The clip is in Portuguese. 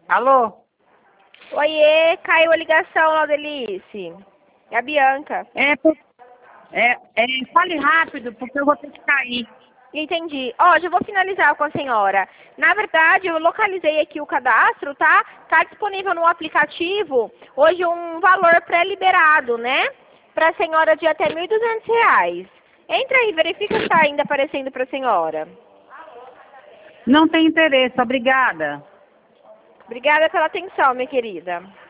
Alô? Oiê, caiu a ligação, Laudelice. É a Bianca. Fale rápido, porque eu vou ter que sair. Entendi. Ó, já vou finalizar com a senhora. Na verdade, eu localizei aqui o cadastro, tá? Tá disponível no aplicativo hoje um valor pré-liberado, né? Pra senhora de até R$ 1.200. Entra aí, verifica se tá ainda aparecendo pra senhora. Não tem interesse, obrigada. Obrigada pela atenção, minha querida.